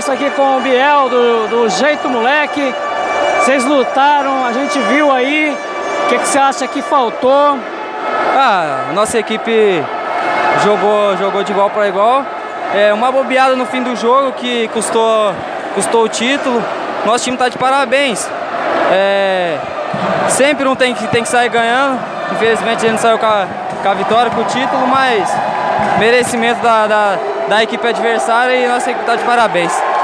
conversa aqui com o Biel, do Jeito Moleque. Vocês lutaram, a gente viu aí. O que você acha que faltou? A nossa equipe jogou de igual para igual. Uma bobeada no fim do jogo que custou o título. Nosso time está de parabéns. Sempre um tem que sair ganhando. Infelizmente a gente não saiu com a vitória, com o título, mas merecimento da equipe adversária e nossa equipe está de parabéns.